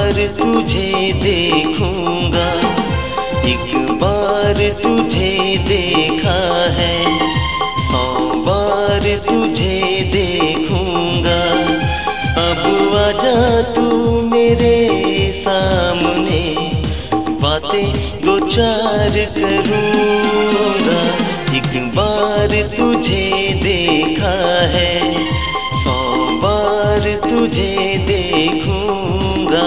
बार तुझे देखूंगा, एक बार तुझे देखा है, 100 बार तुझे देखूंगा। अब आजा तू मेरे सामने, बातें दो चार करूंगा। एक बार तुझे देखा है, 100 बार तुझे देखूंगा।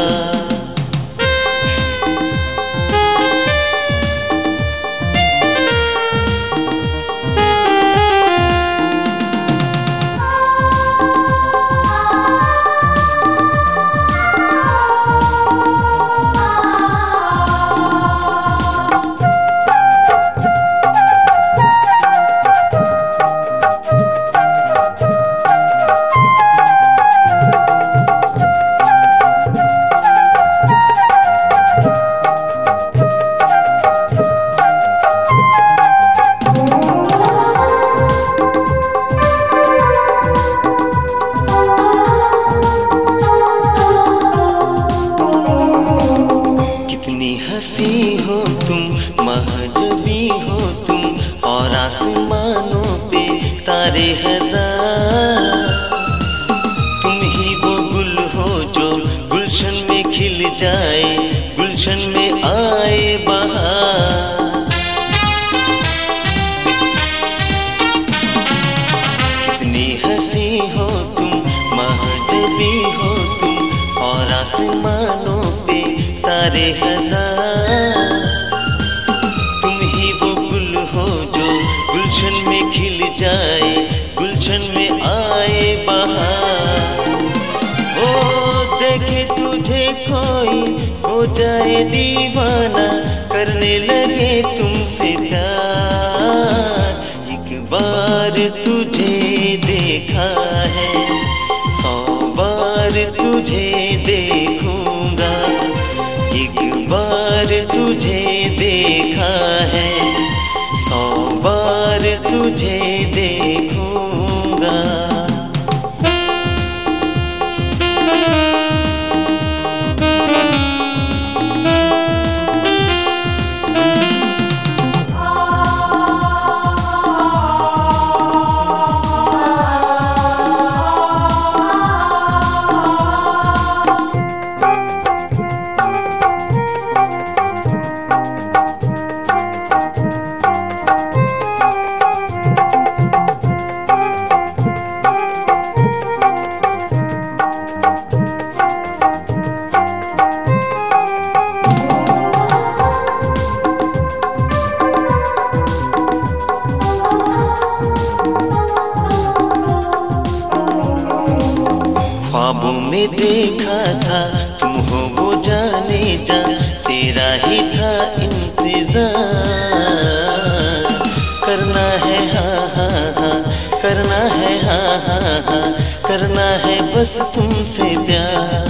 हंसी हो तुम, महजबी हो तुम, और आसमानों पे तारे हजार। तुम ही वो गुल हो जो गुलशन में खिल जाए, गुलशन में आए बहार। कितनी हंसी हो तुम, महजबी हो तुम, और आसमानों पे तारे हजार। तुम ही वो गुल हो जो गुलशन में खिल जाए, गुलशन में आए बहार। ओ देखे तुझे कोई हो जाए दीवाना, करने लगे तुमसे प्यार। एक बार तुझे देखा है, 100 बार तुझे देखूंगा। एक बार तुझे देखा है, 100 बार तुझे देखूंगा। ख्वाबों में देखा था तुम हो वो जाने जा, तेरा ही था इंतजार। करना है हाँ हाँ हाँ, करना है हाँ हाँ हाँ, करना है बस तुमसे प्यार।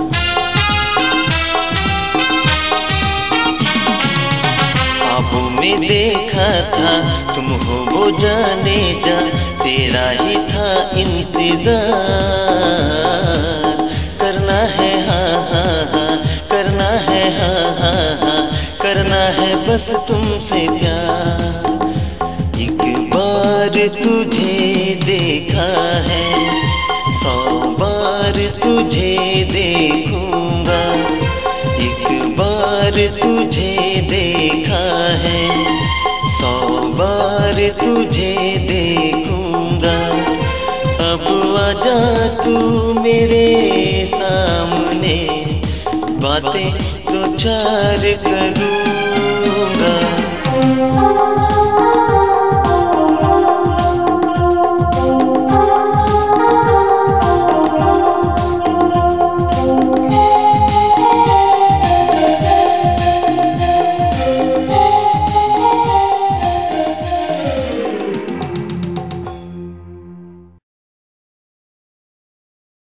ख्वाबों में देखा था तुम हो वो जाने जा, तेरा ही था इंतजार। करना है हाँ हाँ हाँ, करना है हाँ हाँ हाँ, करना है बस तुमसे प्यार। एक बार तुझे देखा है, 100 बार तुझे देखूंगा। एक बार तुझे देखा है, 100 बार तुझे देखूंगा। अब आजा तू मेरे सामने, बातें दो चार करूं।